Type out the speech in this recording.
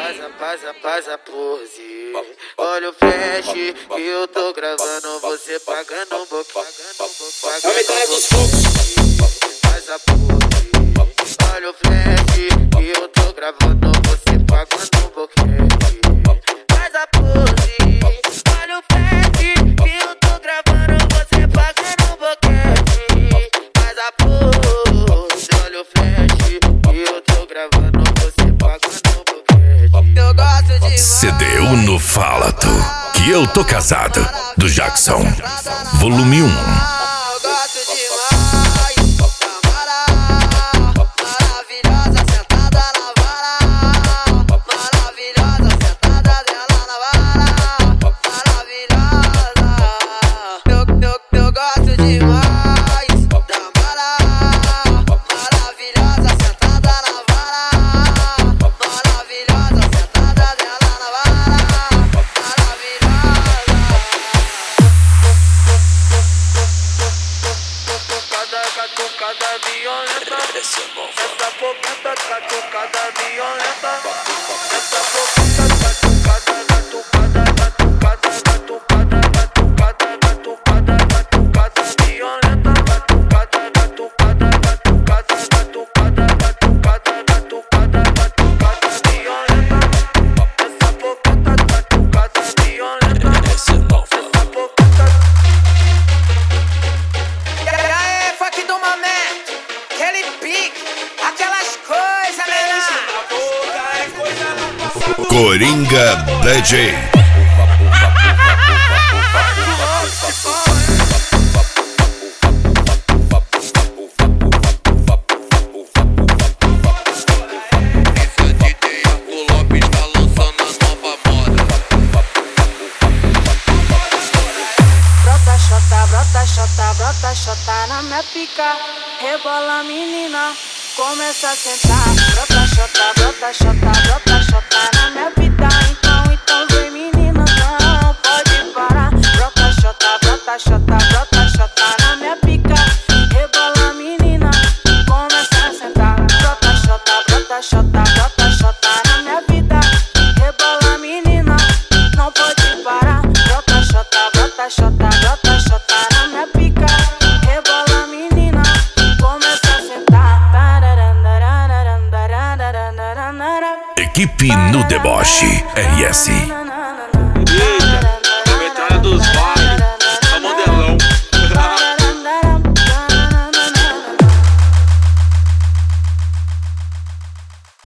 Faz a pose. Olha o flash que eu tô gravando, você pagando um pouquinho. Faz a pose. Olha o flash que eu tô gravando, você pagando um pouquinho. Faz a pose. Olha o flash que eu tô gravando, você pagando um pouquinho. Faz a pose. Olha o flash que eu tô gravando, você pagando um pouquinho. Eu gosto de CDU no Fala Tu, que eu tô casado, do Jackson, volume 1. Eu gosto demais da maravilhosa sentada na vara, maravilhosa sentada dela na vara, maravilhosa. Eu gosto demais da maravilhosa sentada na vara, maravilhosa sentada dela na vara, maravilhosa. Catucada violenta, essa boqueta catucada violenta, essa boqueta catucada violenta, violenta, essa boqueta catucada violenta, essa boqueta. E aí, funk do momento, aquele pique, aquelas coisas, menina. Coringa DJ. Brota xota na minha pica, rebola menina, começa a sentar. Brota xota na minha vida, então vem menina, não pode parar. Brota xota na minha pica, rebola menina, começa a sentar. Brota xota na minha vida, rebola menina, não pode parar. Brota xota na minha pica, rebola menina, começa a sentar. Equipe no deboche, RS. Eita, a metralha dos